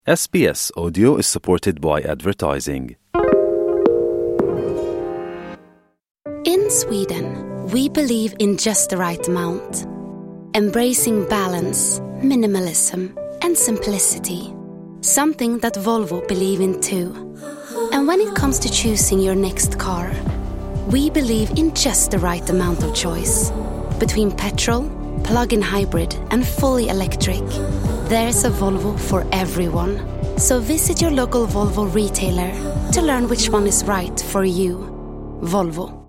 SBS Audio is supported by advertising. In Sweden, we believe in just the right amount. Embracing balance, minimalism, and simplicity. Something that Volvo believe in too. And when it comes to choosing your next car, we believe in just the right amount of choice. Between petrol, plug-in hybrid, and fully electric, there's a Volvo for everyone. So visit your local Volvo retailer to learn which one is right for you. Volvo.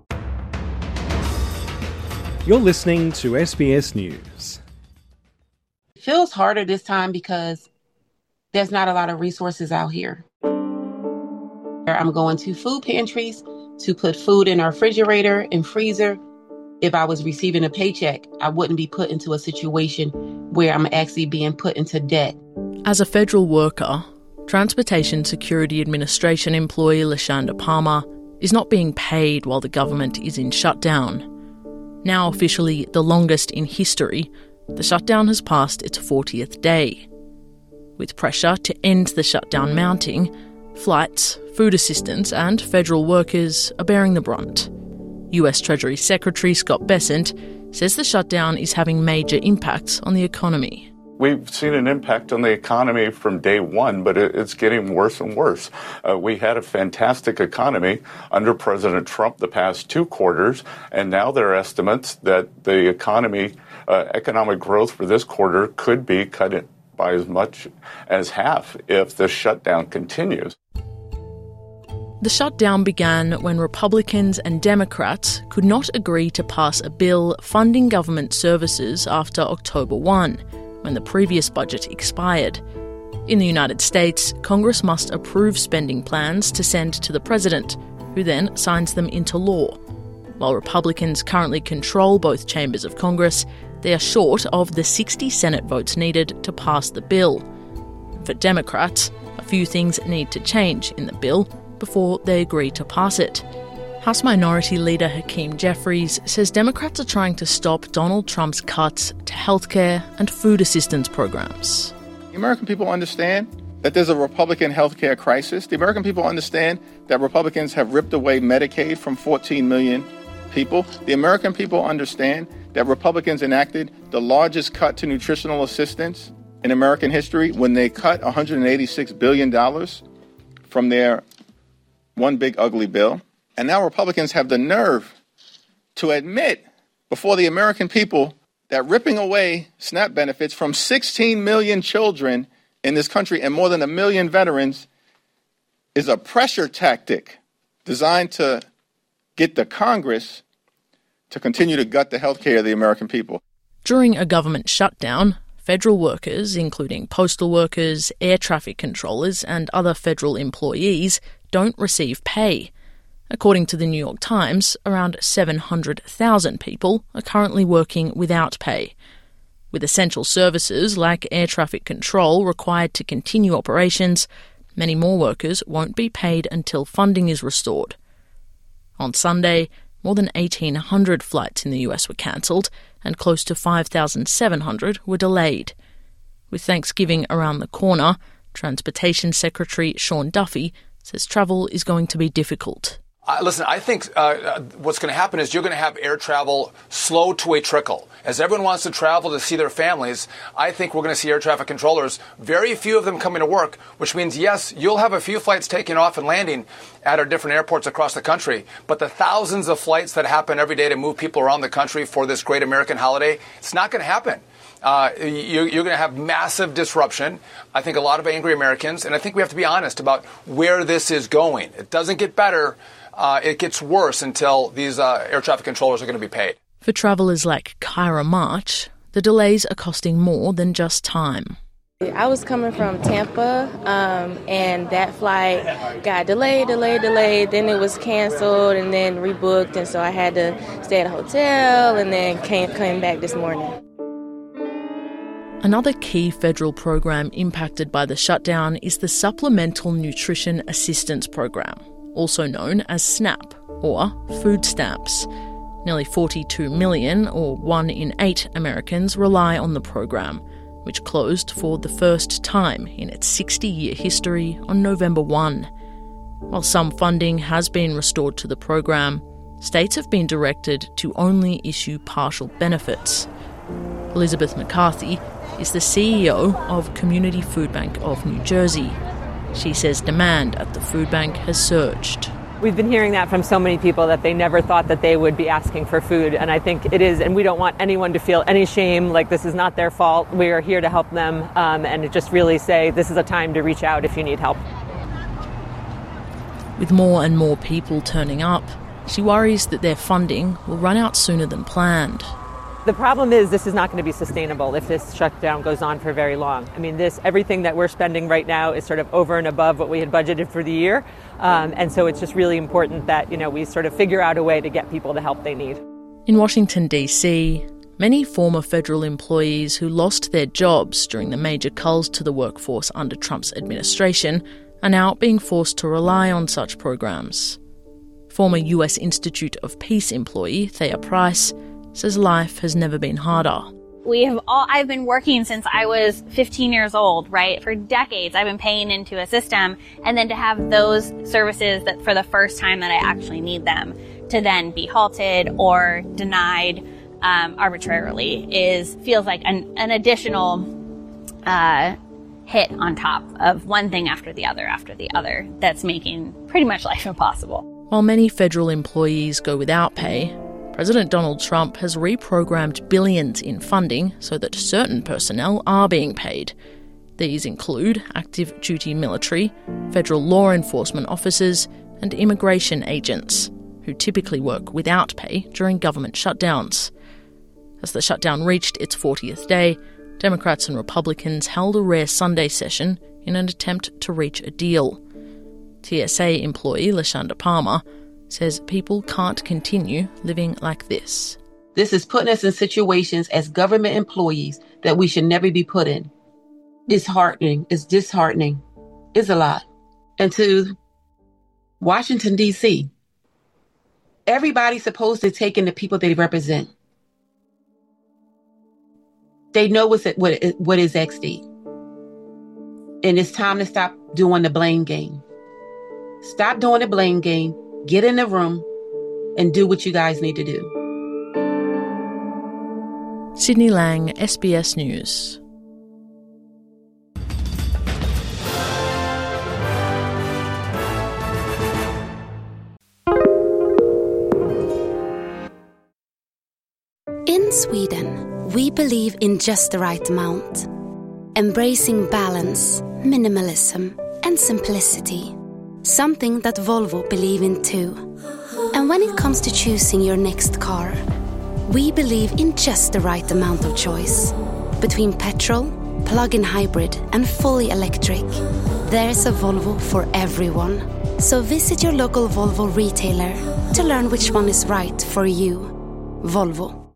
You're listening to SBS News. It feels harder this time because there's not a lot of resources out here. I'm going to food pantries to put food in our refrigerator and freezer. If I was receiving a paycheck, I wouldn't be put into a situation where I'm actually being put into debt. As a federal worker, Transportation Security Administration employee Lashanda Palmer is not being paid while the government is in shutdown. Now officially the longest in history, the shutdown has passed its 40th day. With pressure to end the shutdown mounting, flights, food assistance and federal workers are bearing the brunt. US Treasury Secretary Scott Bessent says the shutdown is having major impacts on the economy. We've seen an impact on the economy from day one, but it's getting worse and worse. We had a fantastic economy under President Trump the past 2 quarters, and now there are estimates that the economic growth for this quarter could be cut by as much as half if the shutdown continues. The shutdown began when Republicans and Democrats could not agree to pass a bill funding government services after October 1, when the previous budget expired. In the United States, Congress must approve spending plans to send to the president, who then signs them into law. While Republicans currently control both chambers of Congress, they are short of the 60 Senate votes needed to pass the bill. For Democrats, a few things need to change in the bill before they agree to pass it. House Minority Leader Hakeem Jeffries says Democrats are trying to stop Donald Trump's cuts to healthcare and food assistance programs. The American people understand that there's a Republican healthcare crisis. The American people understand that Republicans have ripped away Medicaid from 14 million people. The American people understand that Republicans enacted the largest cut to nutritional assistance in American history when they cut $186 billion from their one big ugly bill. And now Republicans have the nerve to admit before the American people that ripping away SNAP benefits from 16 million children in this country and more than 1 million veterans is a pressure tactic designed to get the Congress to continue to gut the health care of the American people. During a government shutdown, federal workers, including postal workers, air traffic controllers and other federal employees, don't receive pay. According to the New York Times, around 700,000 people are currently working without pay. With essential services like air traffic control required to continue operations, many more workers won't be paid until funding is restored. On Sunday, more than 1,800 flights in the US were cancelled and close to 5,700 were delayed. With Thanksgiving around the corner, Transportation Secretary Sean Duffy says travel is going to be difficult. Listen, I think what's going to happen is you're going to have air travel slow to a trickle. As everyone wants to travel to see their families, I think we're going to see air traffic controllers, very few of them coming to work, which means, yes, you'll have a few flights taking off and landing at our different airports across the country. But the thousands of flights that happen every day to move people around the country for this great American holiday, it's not going to happen. You're going to have massive disruption. I think a lot of angry Americans, and I think we have to be honest about where this is going. It doesn't get better. It gets worse until these air traffic controllers are going to be paid. For travellers like Kyra March, the delays are costing more than just time. I was coming from Tampa, and that flight got delayed. Then it was canceled and then rebooked, and so I had to stay at a hotel and then came back this morning. Another key federal program impacted by the shutdown is the Supplemental Nutrition Assistance Program, also known as SNAP, or food stamps. Nearly 42 million, or 1 in 8 Americans, rely on the program. which closed for the first time in its 60-year history on November 1. While some funding has been restored to the program, states have been directed to only issue partial benefits. Elizabeth McCarthy is the CEO of Community Food Bank of New Jersey. She says demand at the food bank has surged. We've been hearing that from so many people that they never thought that they would be asking for food. And I think it is, and we don't want anyone to feel any shame, like this is not their fault. We are here to help them and just really say this is a time to reach out if you need help. With more and more people turning up, she worries that their funding will run out sooner than planned. The problem is this is not going to be sustainable if this shutdown goes on for very long. I mean, everything that we're spending right now is sort of over and above what we had budgeted for the year. And so it's just really important that, we sort of figure out a way to get people the help they need. In Washington, D.C., many former federal employees who lost their jobs during the major culls to the workforce under Trump's administration are now being forced to rely on such programs. Former US Institute of Peace employee Thea Price says life has never been harder. I've been working since I was 15 years old, right? For decades, I've been paying into a system, and then to have those services that for the first time that I actually need them to then be halted or denied arbitrarily feels like an additional hit on top of one thing after the other that's making pretty much life impossible. While many federal employees go without pay, President Donald Trump has reprogrammed billions in funding so that certain personnel are being paid. These include active duty military, federal law enforcement officers, and immigration agents, who typically work without pay during government shutdowns. As the shutdown reached its 40th day, Democrats and Republicans held a rare Sunday session in an attempt to reach a deal. TSA employee LaShonda Palmer says people can't continue living like this. This is putting us in situations as government employees that we should never be put in. It's heartening. It's disheartening. It's a lot. And to Washington, D.C., everybody's supposed to take in the people they represent. They know what is XD. And it's time to stop doing the blame game. Stop doing the blame game. Get in the room and do what you guys need to do. Sydney Lang, SBS News. In Sweden, we believe in just the right amount. Embracing balance, minimalism, and simplicity. Something that Volvo believe in too. And when it comes to choosing your next car, we believe in just the right amount of choice. Between petrol, plug-in hybrid, and fully electric, there's a Volvo for everyone. So visit your local Volvo retailer to learn which one is right for you. Volvo.